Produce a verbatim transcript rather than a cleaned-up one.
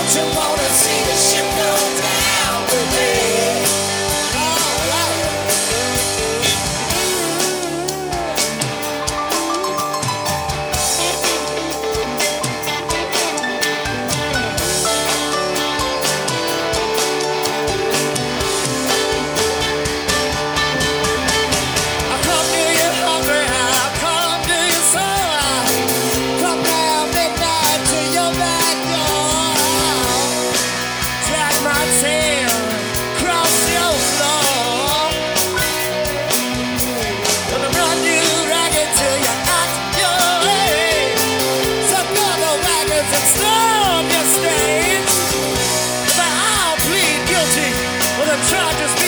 You wanna see the ship go down with me? All right. I come to you hungry, I come to you sore. Come down midnight to your back door. Drag my tail across your floor. Gonna run you ragged till you're at your age. Suck all the wagons and storm your stage. But I'll plead guilty for the charges